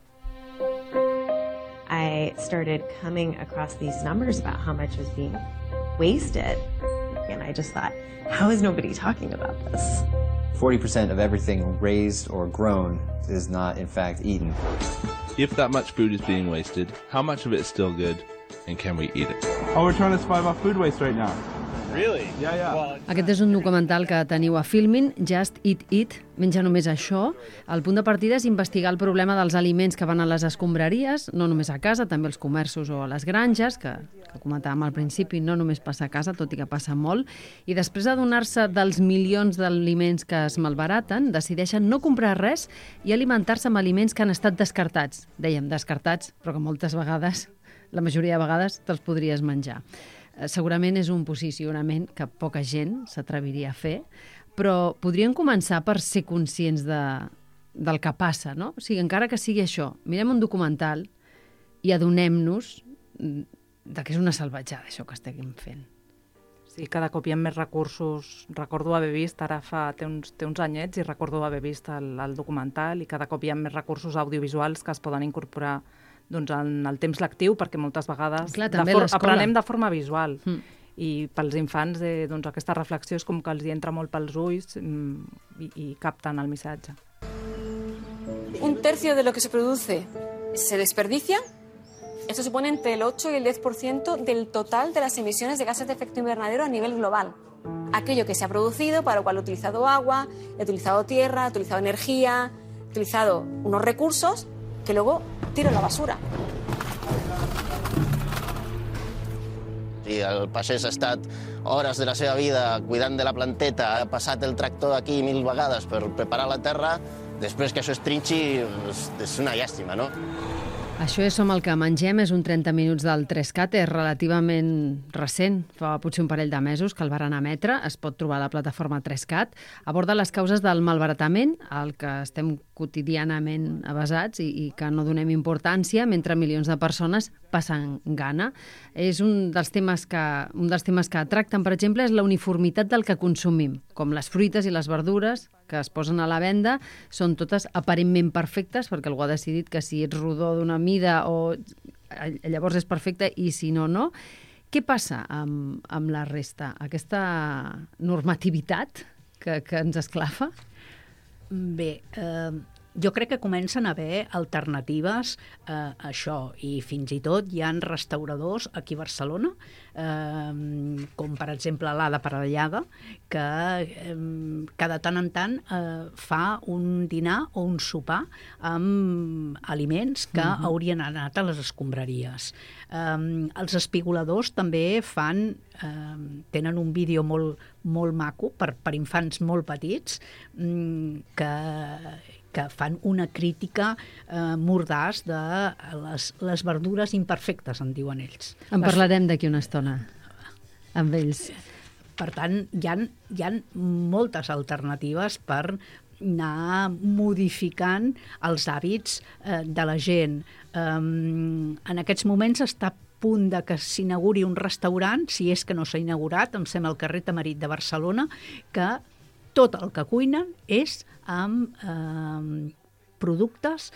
I started coming across these numbers about how much was being wasted, and I just thought, how is nobody talking about this? 40% of everything raised or grown is not, in fact, eaten. If that much food is being wasted, how much of it is still good, and can we eat it? Oh, we're trying to survive off food waste right now. Really? Yeah. Well, Aquest és un documental que teniu a Filmin, Just Eat It, menja només això. El punt de partida és investigar el problema dels aliments que van a les escombraries, no només a casa, també als comerços o a les granges, que comentàvem al principi, no només passa a casa, tot i que passa molt, i després d'adonar-se dels milions d'aliments que es malbaraten, decideixen no comprar res i alimentar-se amb aliments que han estat descartats. Dèiem descartats, però que moltes vegades, la majoria de vegades, te'ls podries menjar. Segurament és un posicionament que poca gent s'atreviria a fer, però podrien començar per ser conscients del que passa, no? O sigui, encara que sigui això, mirem un documental i adonem-nos de que és una salvatjada això que estem fent. Sí, cada cop hi ha més recursos. Recordo haver vist, ara té uns anyets, i recordo haver vist el documental, i cada cop hi ha més recursos audiovisuals que es poden incorporar en el temps lectiu, perquè moltes vegades aprenem de forma visual. I pels infants aquesta reflexió és com que els hi entra molt pels ulls i capten el missatge. Un tercio de lo que se produce se desperdicia. Esto supone entre el 8 y el 10% del total de las emisiones de gases de efecto invernadero a nivel global. Aquello que se ha producido, para lo cual he utilizado agua, he utilizado tierra, he utilizado energía, he utilizado unos recursos que luego tiro a la basura. Si el pagès ha estat hores de la seva vida cuidant de la planteta, ha passat el tractor aquí 1000 vegades per preparar la terra, després que això es trinxi és una llàstima, no? Això és Som el que mengem, és un 30 minuts del 3CAT, és relativament recent, fa potser un parell de mesos que el van emetre, es pot trobar a la plataforma 3CAT, aborda les causes del malbaratament, al que estem quotidianament avasats i que no donem importància, mentre milions de persones passant gana. És un dels temes que tracten, per exemple, és la uniformitat del que consumim, com les fruites i les verdures que es posen a la venda, són totes aparentment perfectes, perquè algú ha decidit que si ets rodó d'una mida o llavors és perfecte i si no, no. Què passa amb la resta? Aquesta normativitat que ens esclafa? Bé, jo crec que comencen a haver alternatives a això, i fins i tot hi ha restauradors aquí a Barcelona, com per exemple l'Ada Parellada, que cada tant en tant fa un dinar o un sopar amb aliments que haurien anat a les escombraries. Els espigoladors també tenen un vídeo molt maco per infants molt petits que fan una crítica mordaç de les verdures imperfectes, en diuen ells. En parlarem d'aquí una estona, amb ells. Per tant, hi ha moltes alternatives per anar modificant els hàbits de la gent. En aquests moments està a punt de que s'inauguri un restaurant, si és que no s'ha inaugurat, em sembla al carrer Tamarit de Barcelona, que tot el que cuinen és amb productes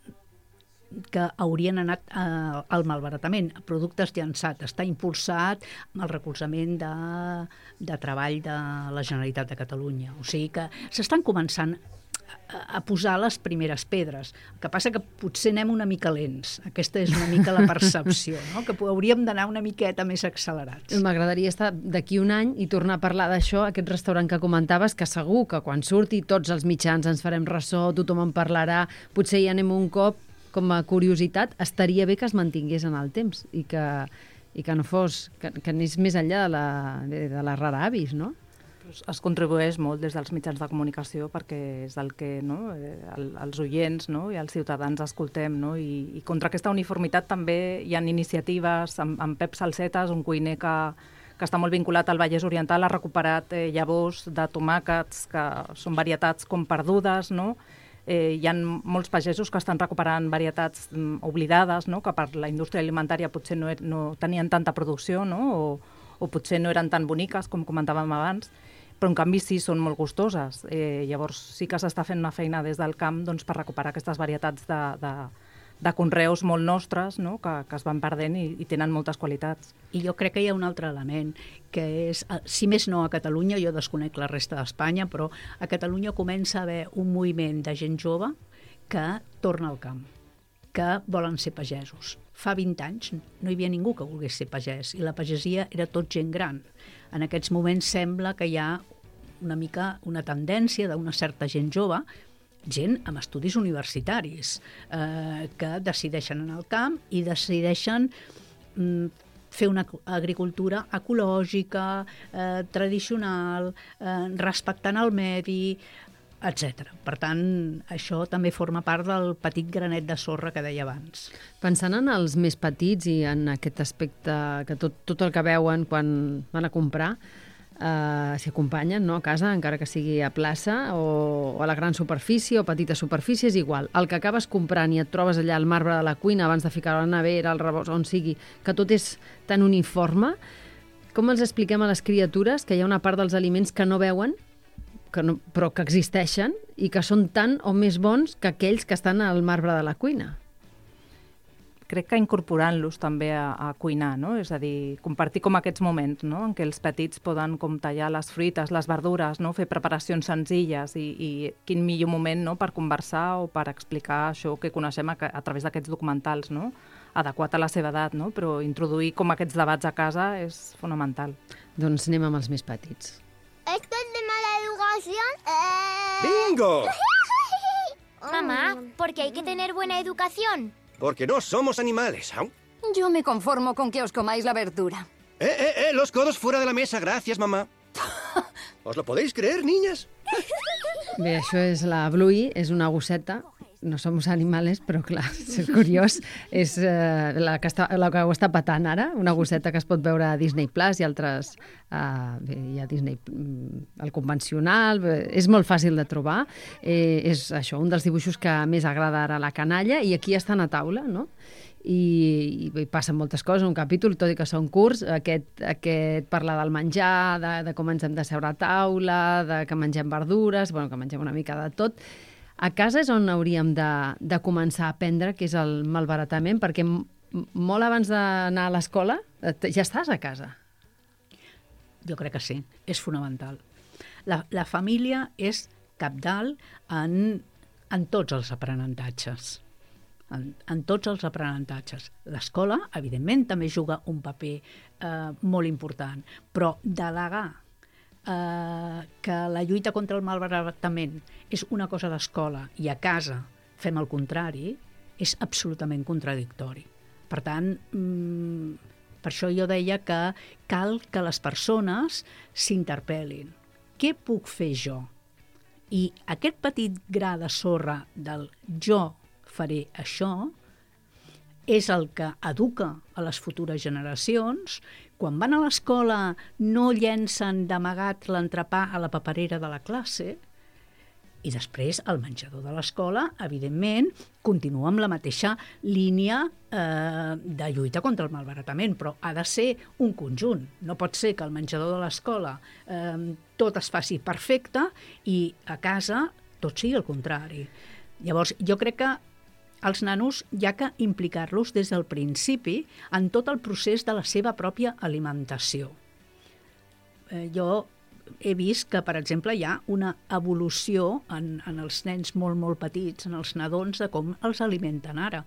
que haurien anat al malbaratament, productes llançats. Està impulsat amb el recolzament de treball de la Generalitat de Catalunya. O sigui que s'estan començant a posar les primeres pedres. El que passa que potser anem una mica lents. Aquesta és una mica la percepció, no? Que hauríem d'anar una miqueta més accelerats. M'agradaria estar d'aquí un any i tornar a parlar d'això, aquest restaurant que comentaves, que segur que quan surti tots els mitjans ens farem ressò, tothom en parlarà, potser hi anem un cop, com a curiositat, estaria bé que es mantingués en el temps i que no fos, que anés més enllà de la rara avis, no? Es contribueix molt des dels mitjans de comunicació perquè és el que els oients i els ciutadans escoltem. I contra aquesta uniformitat també hi ha iniciatives amb Pep Salsetes, un cuiner que està molt vinculat al Vallès Oriental, ha recuperat llavors de tomàquets que són varietats com perdudes, hi ha molts pagesos que estan recuperant varietats oblidades, que per la indústria alimentària potser no tenien tanta producció o potser no eren tan boniques com comentàvem abans, però en canvi sí són molt gustoses. Llavors sí que s'està fent una feina des del camp per recuperar aquestes varietats de conreus molt nostres que es van perdent i tenen moltes qualitats. I jo crec que hi ha un altre element, que és, si més no a Catalunya, jo desconec la resta d'Espanya, però a Catalunya comença a haver un moviment de gent jove que torna al camp, que volen ser pagesos. Fa 20 anys no hi havia ningú que volgués ser pagès i la pagesia era tot gent gran. En aquests moments sembla que hi ha una mica una tendència d'una certa gent jove, gent amb estudis universitaris, que decideixen anar al camp i decideixen fer una agricultura ecològica, tradicional, respectant el medi, etc. Per tant, això també forma part del petit granet de sorra que deia abans. Pensant en els més petits i en aquest aspecte, que tot el que veuen quan van a comprar, s'hi acompanyen a casa, encara que sigui a plaça o a la gran superfície o petita superfície, és igual. El que acabes comprant i et trobes allà al marbre de la cuina abans de ficar-ho a la nevera, al rebost, on sigui, que tot és tan uniforme, com els expliquem a les criatures que hi ha una part dels aliments que no veuen, però que existeixen i que són tan o més bons que aquells que estan al marbre de la cuina? Crec que incorporant-los també a cuinar, és a dir, compartir com aquests moments en què els petits poden com tallar les fruites, les verdures, fer preparacions senzilles i quin millor moment per conversar o per explicar això que coneixem a través d'aquests documentals, adequat a la seva edat, però introduir com aquests debats a casa és fonamental. Doncs anem amb els més petits. ¿Esto es de mala educación? ¡Bingo! Mamá, ¿por qué hay que tener buena educación? Porque no somos animales, ¿aún? Yo me conformo con que os comáis la verdura. Los codos fuera de la mesa, gracias, mamá. ¿Os lo podéis creer, niñas? Bé, això és la Bluey, és una gosseta no somos animales, però clar, és curiós, és la que ho està patant ara, una gosseta que es pot veure a Disney Plus i altres, hi ha Disney, el convencional, és molt fàcil de trobar, és això, un dels dibuixos que més agrada ara a la canalla, i aquí estan a taula, no? I passen moltes coses, un capítol, tot i que són curts, aquest parla del menjar, de com ens hem de seure a taula, de que mengem verdures, bueno, que mengem una mica de tot. A casa és on hauríem de començar a aprendre què és el malbaratament, perquè molt abans d'anar a l'escola ja estàs a casa. Jo crec que sí, és fonamental. La família és cabdal en tots els aprenentatges. En tots els aprenentatges. L'escola, evidentment, també juga un paper molt important, però delegar que la lluita contra el malbaratament és una cosa d'escola i a casa fem el contrari, és absolutament contradictori. Per tant, per això jo deia que cal que les persones s'interpel·lin. Què puc fer jo? I aquest petit gra de sorra del jo faré això, és el que educa a les futures generacions. Quan van a l'escola no llencen d'amagat l'entrepà a la paperera de la classe, i després el menjador de l'escola, evidentment, continua amb la mateixa línia de lluita contra el malbaratament, però ha de ser un conjunt. No pot ser que al menjador de l'escola tot es faci perfecte i a casa tot sigui el contrari. Llavors, jo crec que els nanos hi ha que implicar-los des del principi en tot el procés de la seva pròpia alimentació. Jo he vist que, per exemple, hi ha una evolució en els nens molt, molt petits, en els nadons, de com els alimenten ara,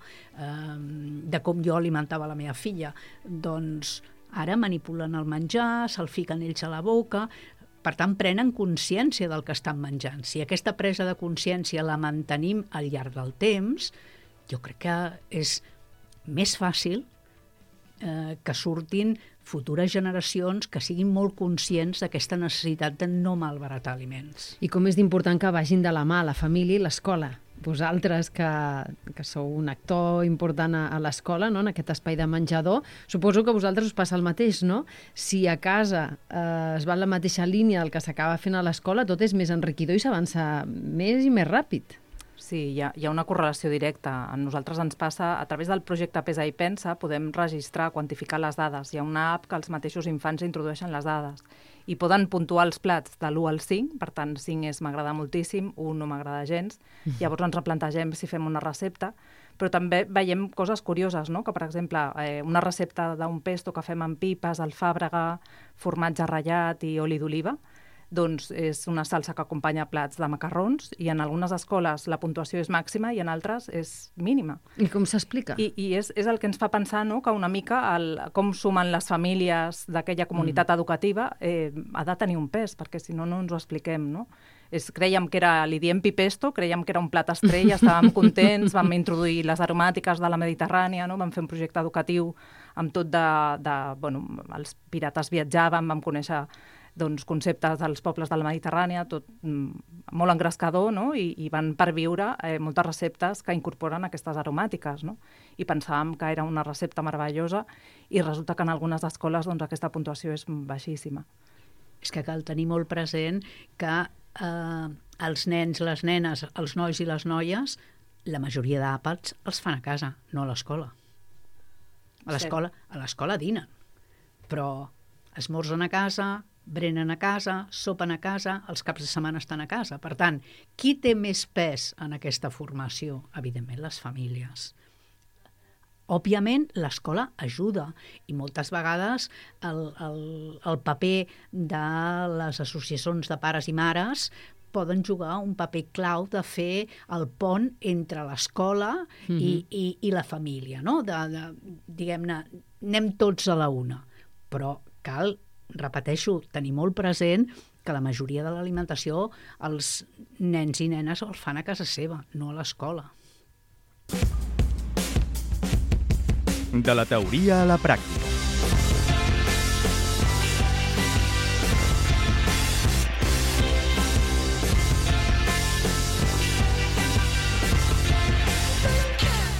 de com jo alimentava la meva filla. Doncs ara manipulen el menjar, se'l fiquen ells a la boca, per tant, prenen consciència del que estan menjant. Si aquesta presa de consciència la mantenim al llarg del temps, jo crec que és més fàcil que surtin futures generacions que siguin molt conscients d'aquesta necessitat de no malbaratar aliments. I com és d'important que vagin de la mà la família i l'escola. Vosaltres, que sou un actor important a l'escola, no? En aquest espai de menjador, suposo que a vosaltres us passa el mateix, no? Si a casa es va en la mateixa línia del que s'acaba fent a l'escola, tot és més enriquidor i s'avança més i més ràpid. Sí, hi ha una correlació directa. A nosaltres ens passa, a través del projecte Pesa i Pensa, podem registrar, quantificar les dades. Hi ha una app que els mateixos infants introdueixen les dades i poden puntuar els plats de l'1 al 5, per tant, 5 és m'agrada moltíssim, 1 no m'agrada gens. Llavors ens replantegem si fem una recepta, però també veiem coses curioses, no? Que, per exemple, una recepta d'un pesto que fem amb pipes, alfàbrega, formatge ratllat i oli d'oliva, doncs és una salsa que acompanya plats de macarrons i en algunes escoles la puntuació és màxima i en altres és mínima. I com s'explica? I és el que ens fa pensar, no?, que una mica com sumen les famílies d'aquella comunitat educativa ha de tenir un pes, perquè si no, no ens ho expliquem, no? Crèiem que li diem pipesto, crèiem que era un plat estrella, estàvem contents, vam introduir les aromàtiques de la Mediterrània, no? Vam fer un projecte educatiu amb tot els pirates viatjaven, vam conèixer conceptes dels pobles de la Mediterrània, tot molt engrescador, no? I van perviure moltes receptes que incorporen aquestes aromàtiques, no? I pensàvem que era una recepta meravellosa i resulta que en algunes escoles aquesta puntuació és baixíssima. És que cal tenir molt present que els nens, les nenes, els nois i les noies, la majoria d'àpats els fan a casa, no a l'escola. A l'escola dinen, però esmorzen a casa, berenen a casa, sopen a casa, els caps de setmana estan a casa. Per tant, qui té més pes en aquesta formació? Evidentment, les famílies. Òbviament, l'escola ajuda i moltes vegades el paper de les associacions de pares i mares poden jugar un paper clau de fer el pont entre l'escola i la família, no? Diguem-ne, anem tots a la una, però cal, repeteixo, tenir molt present que la majoria de l'alimentació els nens i nenes el fan a casa seva, no a l'escola. De la teoria a la pràctica.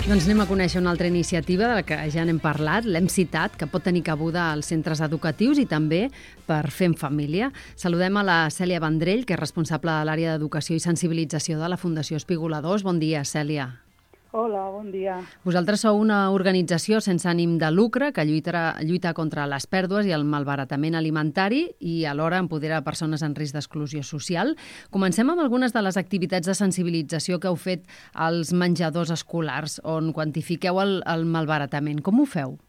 Doncs anem a conèixer una altra iniciativa de la que ja n'hem parlat, l'hem citat, que pot tenir cabuda als centres educatius i també per fer en família. Saludem a la Cèlia Vendrell, que és responsable de l'àrea d'Educació i Sensibilització de la Fundació Espigoladors. Bon dia, Cèlia. Hola, bon dia. Vosaltres sou una organització sense ànim de lucre que lluita contra les pèrdues i el malbaratament alimentari i alhora empodera persones en risc d'exclusió social. Comencem amb algunes de les activitats de sensibilització que heu fet als menjadors escolars, on quantifiqueu el malbaratament. Com ho feu?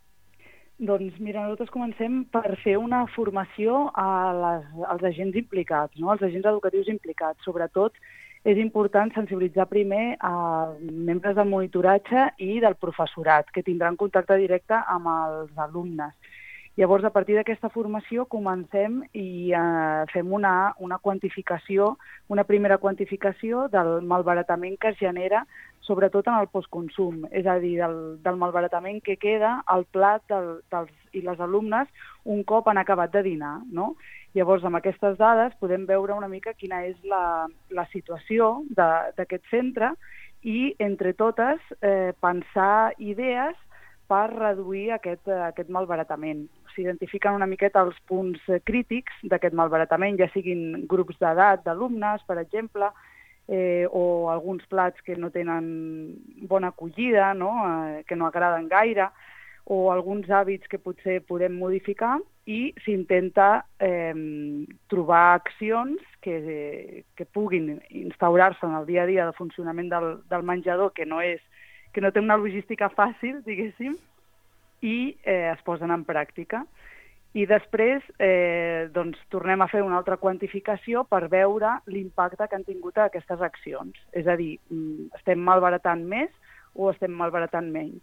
Doncs mira, nosaltres comencem per fer una formació als agents implicats, no? Als agents educatius implicats. Sobretot és important sensibilitzar primer a membres del monitoratge i del professorat, que tindran contacte directe amb els alumnes. Llavors, a partir d'aquesta formació, comencem i fem una quantificació, una primera quantificació del malbaratament que es genera, sobretot en el postconsum, és a dir, del malbaratament que queda al plat dels i les alumnes un cop han acabat de dinar, no? Llavors, amb aquestes dades podem veure una mica quina és la situació d'aquest centre i, entre totes, pensar idees per reduir aquest malbaratament. S'identifiquen una miqueta els punts crítics d'aquest malbaratament, ja siguin grups d'edat d'alumnes, per exemple, o alguns plats que no tenen bona acollida, no? Que no agraden gaire, o alguns hàbits que potser podem modificar, i s'intenta trobar accions que puguin instaurar-se en el dia a dia de funcionament del menjador, que no té una logística fàcil, diguéssim, i es posen en pràctica. I després doncs, tornem a fer una altra quantificació per veure l'impacte que han tingut aquestes accions. És a dir, estem malbaratant més o estem malbaratant menys?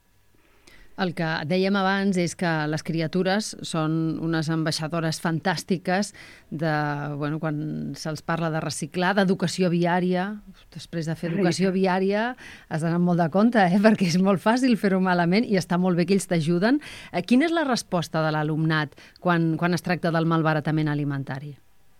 El que dèiem abans és que les criatures són unes ambaixadores fantàstiques quan se'ls parla de reciclar, d'educació viària. Després de fer educació viària has d'anar molt de compte, perquè és molt fàcil fer-ho malament i està molt bé que ells t'ajuden. Quina és la resposta de l'alumnat quan es tracta del malbaratament alimentari?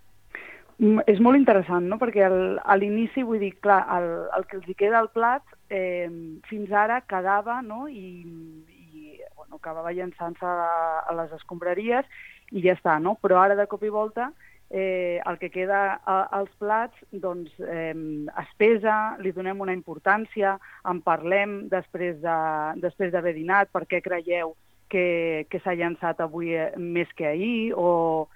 És molt interessant, no? Perquè a l'inici, vull dir, clar, el que els hi queda al plat fins ara quedava, no? I acabava llançant-se a les escombraries i ja està, no? Però ara, de cop i volta, el que queda als plats doncs, es pesa, li donem una importància, en parlem després d'haver dinat, per què creieu que s'ha llançat avui més que ahir, o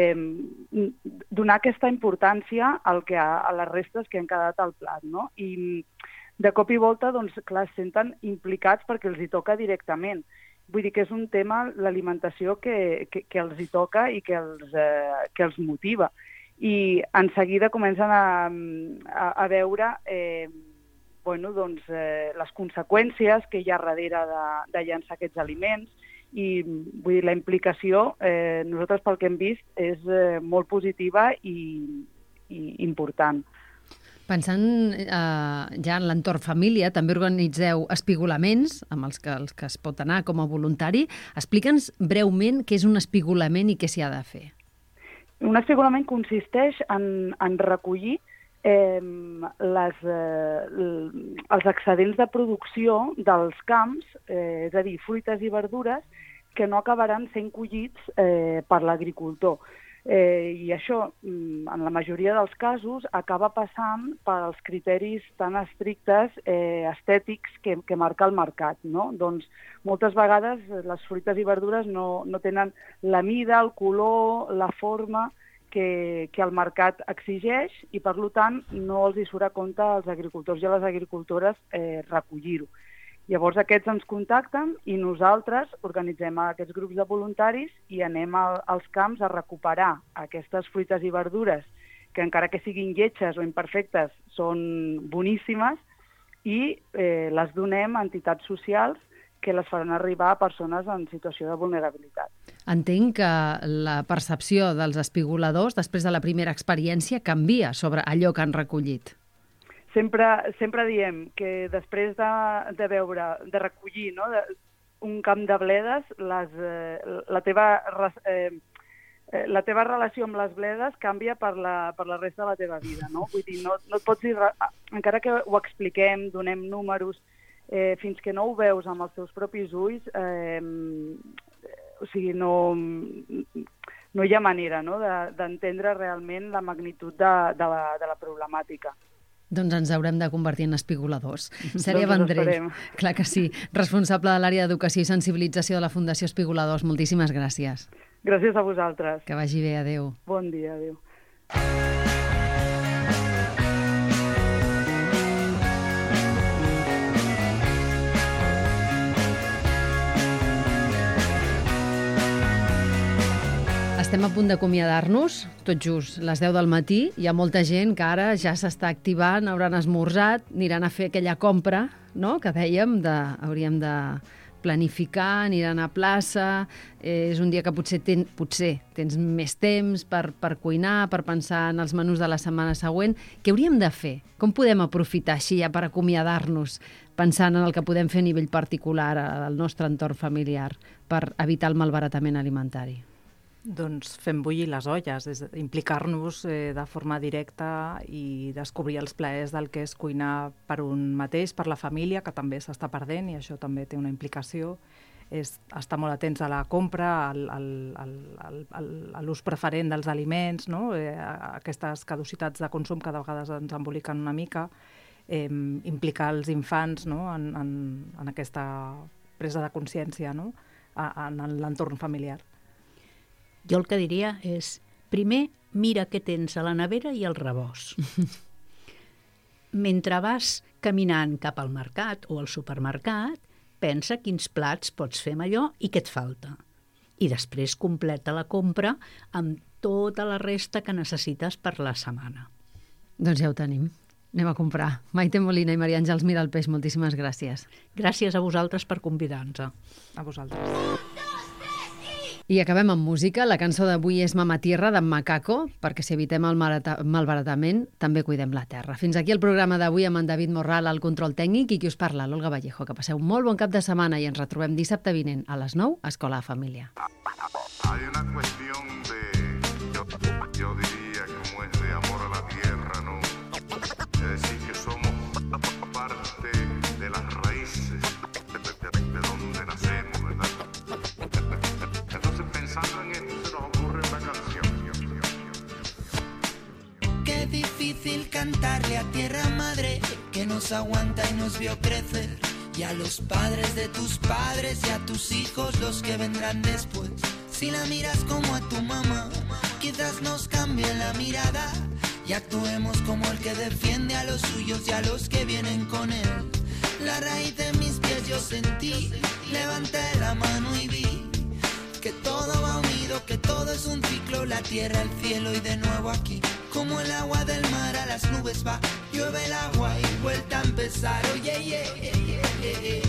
donar aquesta importància a les restes que han quedat al plat, no? I de cop i volta, doncs, clar, es senten implicats perquè els hi toca directament. Vull dir que és un tema, l'alimentació, que els hi toca i que els motiva. I en seguida comencen a veure les conseqüències que hi ha darrere de llançar aquests aliments, i vull dir, la implicació, nosaltres pel que hem vist, és molt positiva i important. Pensant ja en l'entorn família, també organitzeu espigolaments amb els que es pot anar com a voluntari. Explica'ns breument què és un espigolament i què s'hi ha de fer. Un espigolament consisteix en recollir els excedents de producció dels camps, és a dir, fruites i verdures, que no acabaran sent collits per l'agricultor. I això, en la majoria dels casos, acaba passant pels criteris tan estrictes estètics que marca el mercat, no? Doncs moltes vegades les fruites i verdures no tenen la mida, el color, la forma que el mercat exigeix i, per tant, no els hi surt a compte als agricultors i a les agricultores recollir-ho. Llavors aquests ens contacten i nosaltres organitzem aquests grups de voluntaris i anem als camps a recuperar aquestes fruites i verdures que, encara que siguin lletges o imperfectes, són boníssimes, i les donem a entitats socials que les faran arribar a persones en situació de vulnerabilitat. Entenc que la percepció dels espigoladors després de la primera experiència canvia sobre allò que han recollit. Sempre diem que després de recollir, no, un camp de bledes, la teva relació amb les bledes canvia per la resta de la teva vida, no? Vull dir, no et pots dir, encara que ho expliquem, donem números, fins que no ho veus amb els teus propis ulls, o sigui, no hi ha manera, no?, d'entendre realment la magnitud de la problemàtica. Doncs ens haurem de convertir en espigoladors. Sèria Doncs Vendrell, clar que sí, responsable de l'àrea d'Educació i Sensibilització de la Fundació Espigoladors. Moltíssimes gràcies. Gràcies a vosaltres. Que vagi bé, adeu. Bon dia, adeu. Estem a punt d'acomiadar-nos, tot just les 10 del matí. Hi ha molta gent que ara ja s'està activant, hauran esmorzat, aniran a fer aquella compra, no?, que dèiem, hauríem de planificar, aniran a plaça. És un dia que potser tens més temps per cuinar, per pensar en els menús de la setmana següent. Què hauríem de fer? Com podem aprofitar així ja per acomiadar-nos, pensant en el que podem fer a nivell particular al nostre entorn familiar per evitar el malbaratament alimentari? Doncs fem bullir les olles, implicar-nos de forma directa i descobrir els plaers del que és cuinar per un mateix, per la família, que també s'està perdent, i això també té una implicació. És estar molt atents a la compra, a l'ús preferent dels aliments, no?, aquestes caducitats de consum que de vegades ens emboliquen una mica, implicar els infants, no?, en aquesta presa de consciència, no?, en l'entorn familiar. Jo el que diria és, primer, mira què tens a la nevera i al rebost. Mentre vas caminant cap al mercat o al supermercat, pensa quins plats pots fer amb allò i què et falta. I després completa la compra amb tota la resta que necessites per la setmana. Doncs ja ho tenim. Anem a comprar. Maite Molina i Maria Àngels Miralpeix, moltíssimes gràcies. Gràcies a vosaltres per convidar-nos. A vosaltres. I acabem amb música. La cançó d'avui és Mama Tierra, d'en Macaco, perquè si evitem el malbaratament, també cuidem la terra. Fins aquí el programa d'avui amb en David Morral al control tècnic i qui us parla, l'Olga Vallejo. Que passeu un molt bon cap de setmana i ens retrobem dissabte vinent a les 9 a Escola de Família. Hay una cuestión yo diría, como es de amor a la tierra, ¿no? Es decir, que somos parte de las raíces de donde nacemos, ¿verdad? Entonces, pensando en esto, se nos ocurre una canción. Qué difícil cantarle a tierra madre que nos aguanta y nos vio crecer, y a los padres de tus padres y a tus hijos, los que vendrán después. Si la miras como a tu mamá, quizás nos cambie la mirada y actuemos como el que defiende a los suyos y a los que vienen con él. La raíz de mis pies yo sentí, levanté la mano y vi que todo va unido, que todo es un ciclo, la tierra, el cielo y de nuevo aquí. Como el agua del mar a las nubes va, llueve el agua y vuelta a empezar. Oye,